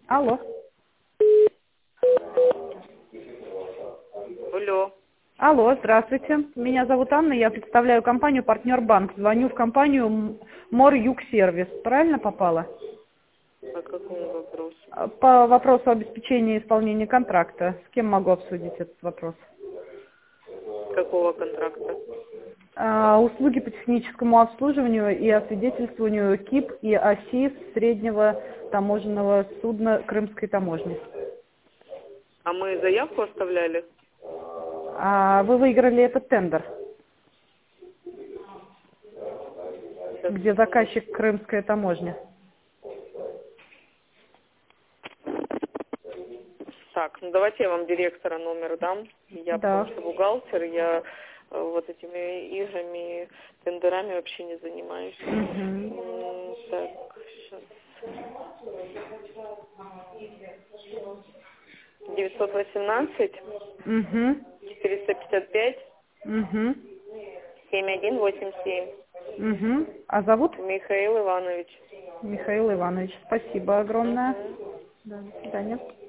Алло. Алло. Алло, здравствуйте. Меня зовут Анна, я представляю компанию «Партнер Банк». Звоню в компанию Мор Юг Сервис. Правильно попала? По какому вопросу? По вопросу обеспечения исполнения контракта. С кем могу обсудить этот вопрос? Какого контракта? Услуги по техническому обслуживанию и освидетельствованию КИП и ОСИ среднего таможенного судна Крымской таможни. А мы заявку оставляли? Вы выиграли этот тендер, Сейчас, где заказчик Крымская таможня. Так, ну давайте я вам директора номер дам. Я Да. потому что бухгалтер, я вот этими играми, тендерами вообще не занимаюсь. Так, сейчас. 918 455 7187. А зовут? Михаил Иванович. Михаил Иванович. Спасибо огромное. Да, до свидания.